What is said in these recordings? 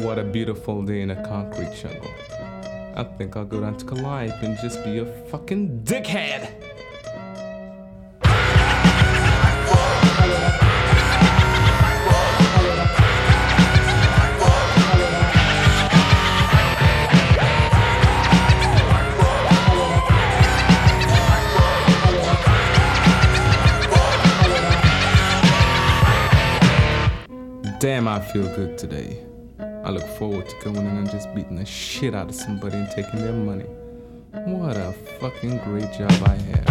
What a beautiful day in a concrete jungle. I think I'll go down to Calliope and just be a fucking dickhead. Damn, I feel good today. I look forward to going in and just beating the shit out of somebody and taking their money. What a fucking great job I have.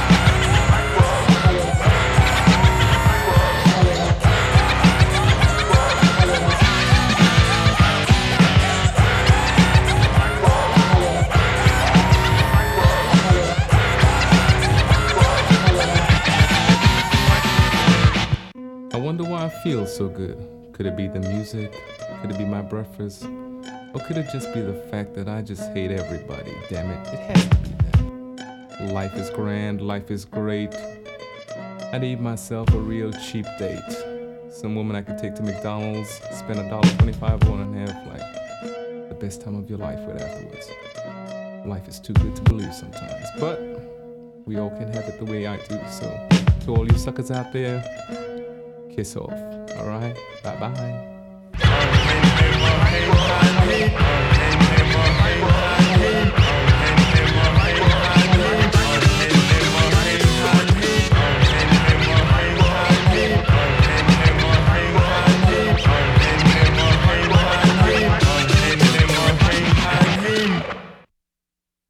I wonder why I feel so good. Could it be the music? Could it be my breakfast? Or could it just be the fact that I just hate everybody? Damn it, it has to be that. Life is grand, life is great. I need myself a real cheap date. Some woman I could take to McDonald's, spend $1.25 on and have like the best time of your life with afterwards. Life is too good to believe sometimes, but we all can have it the way I do. So to all you suckers out there, kiss off, alright? Bye-bye.